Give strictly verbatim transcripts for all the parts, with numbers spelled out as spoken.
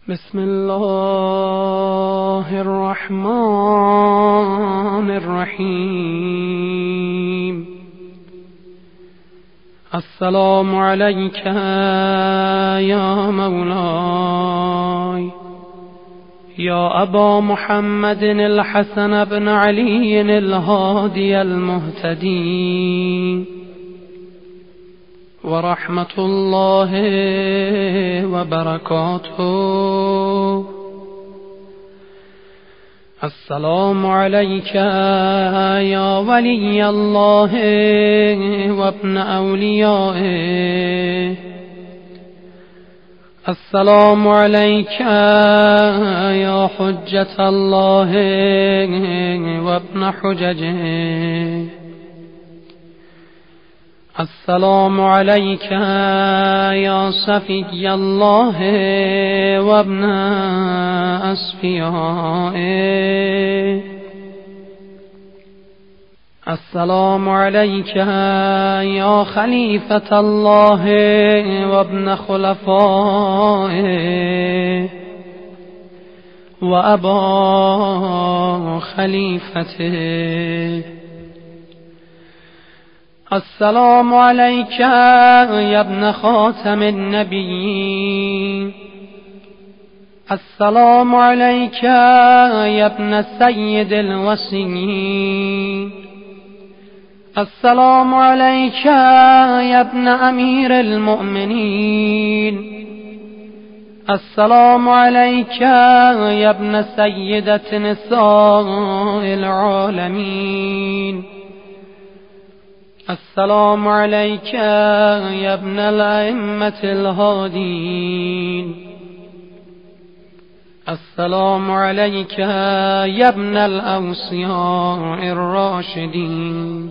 بسم الله الرحمن الرحيم. السلام عليك يا مولاي يا أبا محمد الحسن بن علي الهادي المهتدي، ورحمة الله وبركاته. السلام عليك يا ولي الله وابن أوليائه. السلام عليك يا حجة الله وابن حججه. السلام عليك يا صفي الله وابن أصفيائه. السلام عليك يا خليفة الله وابن خلفائه وأبا خليفته. السلام عليك يا ابن خاتم النبيين. السلام عليك يا ابن سيد الوصيين. السلام عليك يا ابن أمير المؤمنين. السلام عليك يا ابن سيدة نساء العالمين. السلام عليك يا ابن الأئمة الهادين. السلام عليك يا ابن الأوصياء الراشدين.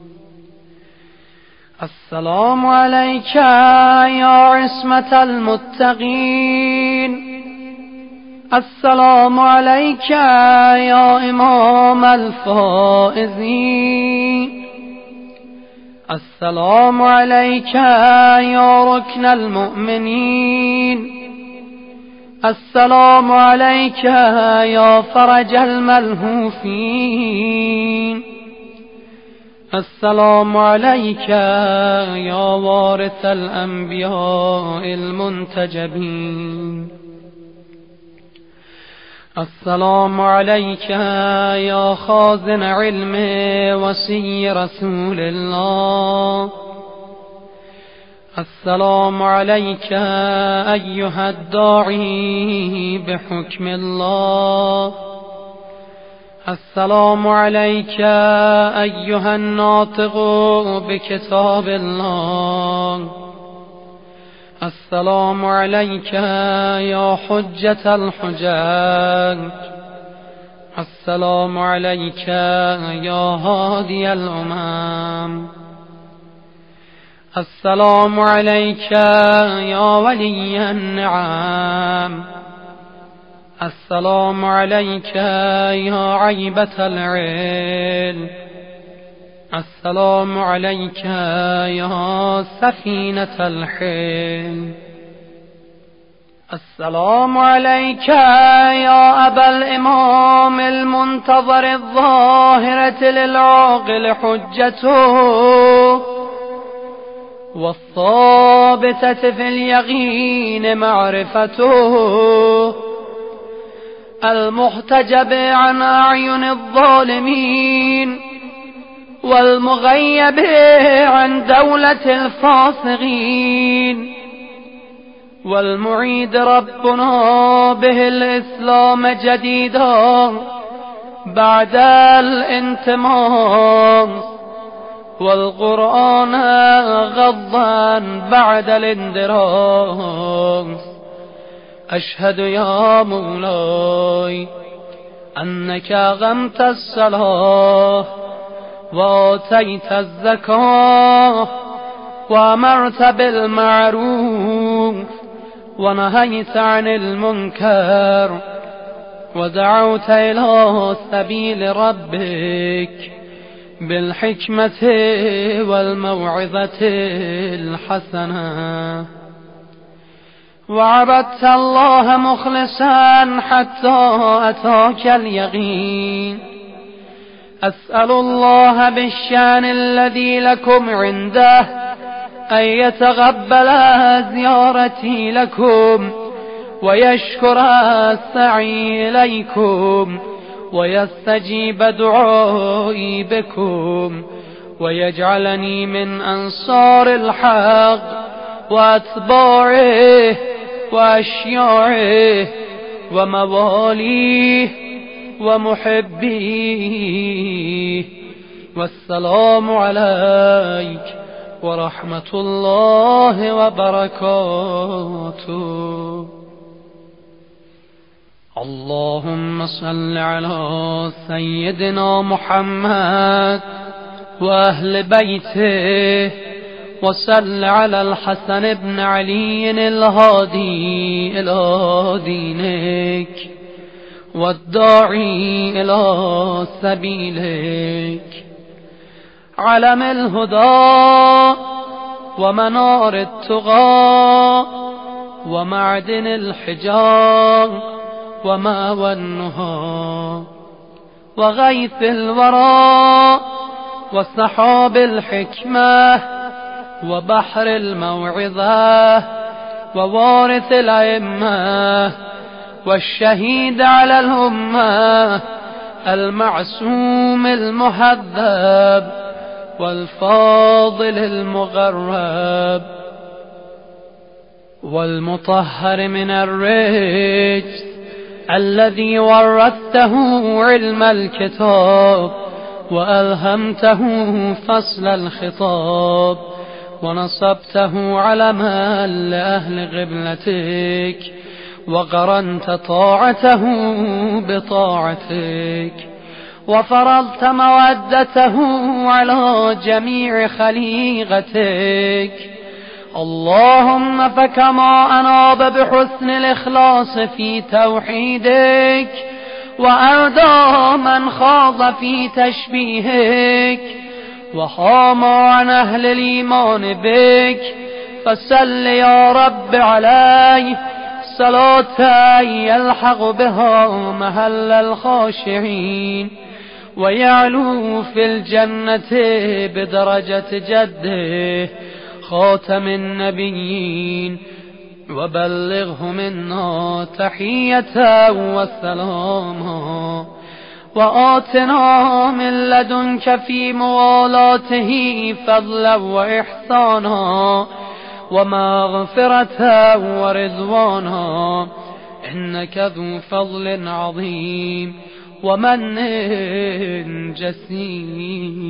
السلام عليك يا عصمة المتقين. السلام عليك يا إمام الفائزين. السلام عليك يا ركن المؤمنين. السلام عليك يا فرج الملهوفين. السلام عليك يا وارث الأنبياء المنتجبين. السلام عليك يا خازن علم وصي رسول الله. السلام عليك أيها الداعي بحكم الله. السلام عليك أيها الناطق بكتاب الله. السلام عليك يا حجة الحجاج. السلام عليك يا هادي الأمم. السلام عليك يا ولي النعم. السلام عليك يا عيبة العلم. السلام عليك يا سفينة الحلم. السلام عليك يا أبا الإمام المنتظر الظاهرة للعاقل حجته، والثابتة في اليقين معرفته، المحتجب عن أعين الظالمين، والمغيب عن دولة الفاسقين، والمعيد ربنا به الإسلام جديدا بعد الانتماس، والقرآن غضا بعد الاندراس. أشهد يا مولاي أنك أقمت الصلاة وآتيت الزكاة وأمرت بالمعروف ونهيت عن المنكر ودعوت إلى سبيل ربك بالحكمة والموعظة الحسنة. وعبدت الله مخلصا حتى أتاك اليقين. أسأل الله بالشان الذي لكم عنده أن يتقبل زيارتي لكم ويشكر السعي إليكم ويستجيب دعائي بكم ويجعلني من أنصار الحق وأتباعه وأشياعه ومواليه ومحبيه. والسلام عليك ورحمة الله وبركاته. اللهم صل على سيدنا محمد وأهل بيته، وصل على الحسن بن علي الهادي إلى دينك والداعي إلى سبيلك، علم الهدى ومنار التقى ومعدن الحجاب وماوى النهى وغيث الورى وسحاب الحكمة وبحر الموعظة ووارث الأئمة والشهيد على الأمة المعصوم المهذب والفاضل المغرب والمطهر من الرجس الذي ورثته علم الكتاب وألهمته فصل الخطاب ونصبته علما لأهل قبلتك وقرنت طاعته بطاعتك وفرضت مودته على جميع خليقتك. اللهم فكما أناب بحسن الإخلاص في توحيدك وأردى من خاض في تشبيهك وحام عن أهل الإيمان بك، فسل يا رب عليه صلاة يلحق بها محل الخاشعين ويعلو في الجنة بدرجة جده خاتم النبيين، وبلغه منا تحية وسلاما، وآتنا من لدنك في موالاته فضلا وإحسانا ومغفرة ورضوانا، إنك ذو فضل عظيم ومن جسيم.